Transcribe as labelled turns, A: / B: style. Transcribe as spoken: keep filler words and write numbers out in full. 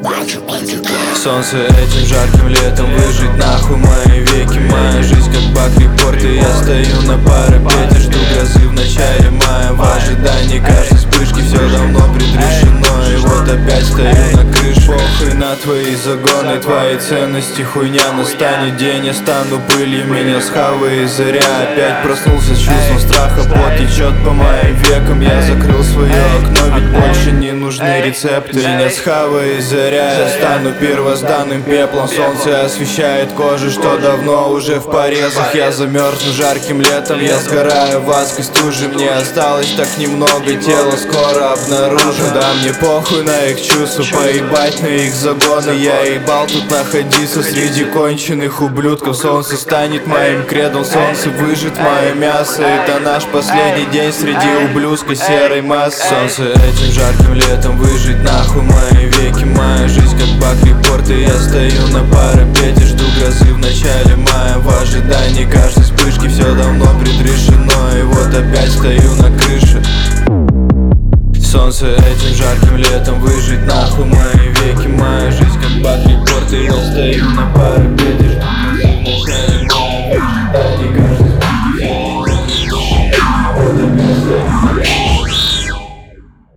A: бачу потекла.
B: Солнце этим жарким летом выжить нахуй мои веки. Моя жизнь как Бакрипорт, и я стою на парапете. Жду грозы в начале мая, в ожидании каждой вспышки. Все давно предрешено, и вот опять стою на крыше. Похуй на твои загоны, твои ценности, хуйня. Настанет день, я стану пылью, меня схавает заря. Опять проснулся с чувством страха, пот течет по моим векам. Я закрыл свое окно, ведь больше не нужны рецепты. Меня схавает заря, я стану первозданным пеплом. Солнце освещает кожу, что давно уже в порезах. Я замерзну жарким летом, я сгораю в адской стуже. Мне осталось так немного, тело скоро обнаружу. Да мне похуй на их чувства, поебать на их загоны. Я ебал тут находиться среди конченых ублюдков. Солнце станет моим кредом, солнце выжжет мое мясо. Это наш последний день среди ублюдской серой массы. Солнце этим жарким летом выжить нахуй мои веки. Моя жизнь как Бакрипорт, и я стою на парапете. Жду грозы в начале мая, в ожидании каждой вспышки. Все давно предрешено, и вот опять стою на крыше. Солнце этим жарким летом выжить нахуй мои веки. Моя жизнь как Бакрипорт, и я стою на парапете.